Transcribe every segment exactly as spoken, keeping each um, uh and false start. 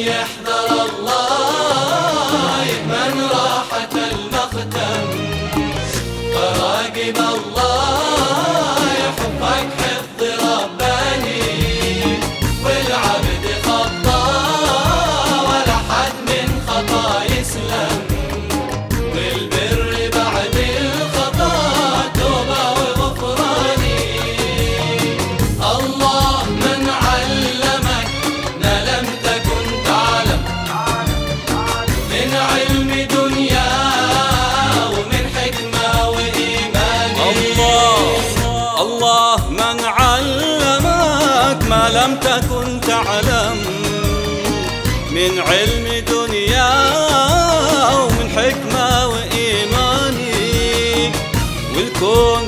يحذر الله يأمن راحة المختم، فراقب الله يحفظك حفظ رباني، والعبد خطاه ولا حد من خطا يسلم، والبر بعد الخطا توبة وغفراني. الله من علمك ما لم تكن تعلم، من علم دنيا ومن حكمة وإيمان. الله الله من علمك ما لم تكن تعلم، من علم دنيا ومن حكمة وإيماني، والكون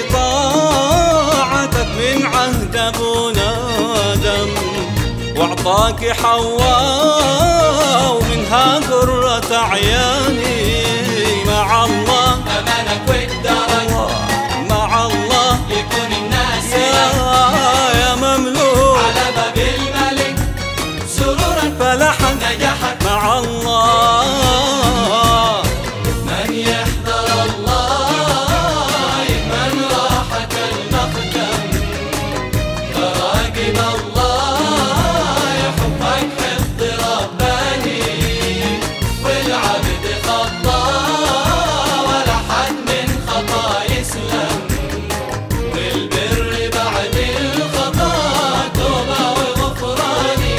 بطاعتك من عهد أبونا آدم، وأعطاك حواء ومنها قرة عياني. مع الله أمانك والدرج مع الله يكون الناس يا, يا مملوك على باب الملك سرورا فلحا نجحت. مع الله من يحذر الله يأمن راحة المختم، فراقب الله يحفظك حفظ رباني، والعبد خطاه ولا حد من خطا يسلم، والبر بعد الخطا توبة وغفراني.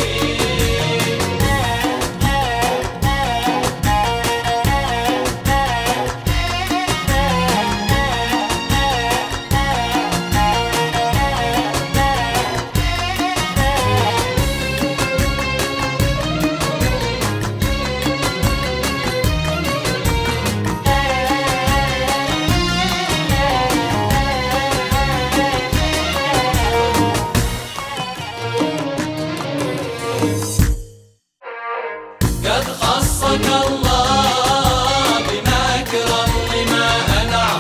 قد خصك الله بما أكرم وما أنعم،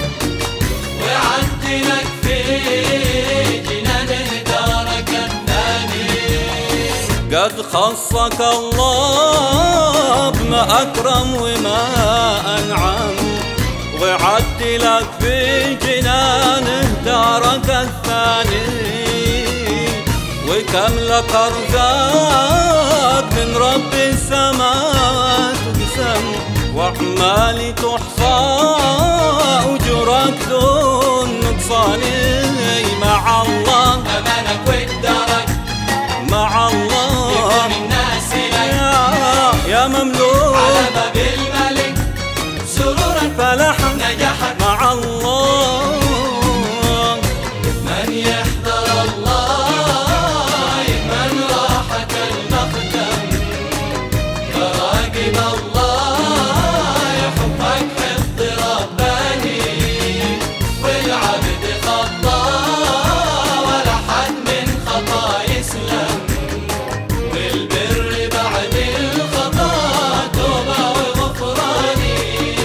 وعدلك في جنانه دارك الثاني. قد خصك الله بما أكرم وما أنعم، وعدلك في جنانه دارك الثاني، وكم لك أرزاق من رب السماوات تقسم، وأعمالي تحصى أجرك دون نقصان. مع الله أمانك والدرج مع الله يكون الناس لك يا, يا مملوك على باب الملك سرورا فلحا نجحت. مع الله من يحذر الله يأمن راحة المختم، فراقب الله يحفظك حفظ رباني، والعبد خطاه ولا حد من خطا يسلم، والبر بعد الخطا توبة وغفراني.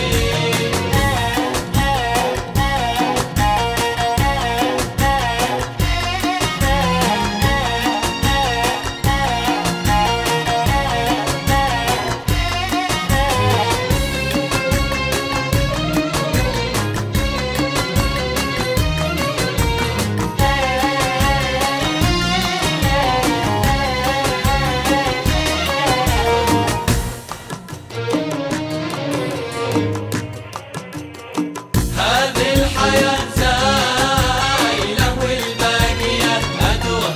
هذه الحياة زايلة والباقيات أدوى،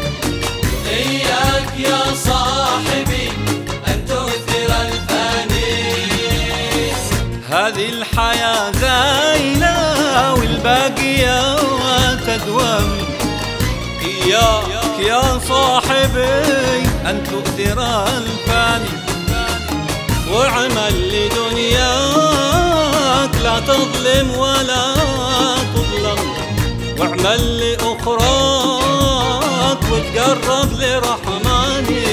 إياك يا صاحبي أن تؤثر الفاني. هذه الحياة زايلة والباقيات تدوم، إياك يا صاحبي أن تؤثر الفاني، واعمل لدنياك لا تظلم ولا تظلم، واعمل لأخراك وتقرب لرحماني.